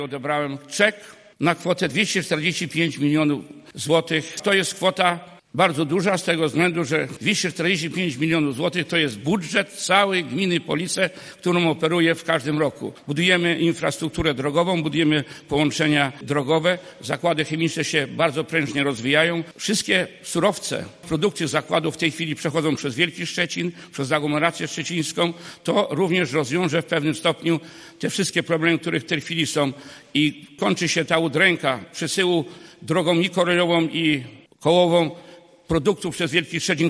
Odebrałem czek na kwotę 245 milionów złotych. To jest kwota bardzo duża z tego względu, że 245 milionów złotych to jest budżet całej gminy Police, którą operuję w każdym roku. Budujemy infrastrukturę drogową, budujemy połączenia drogowe. Zakłady chemiczne się bardzo prężnie rozwijają. Wszystkie surowce, produkty zakładów w tej chwili przechodzą przez Wielki Szczecin, przez aglomerację szczecińską. To również rozwiąże w pewnym stopniu te wszystkie problemy, które w tej chwili są i kończy się ta udręka przesyłu drogą i kolejową i kołową produktów przez Wielki Szczecin.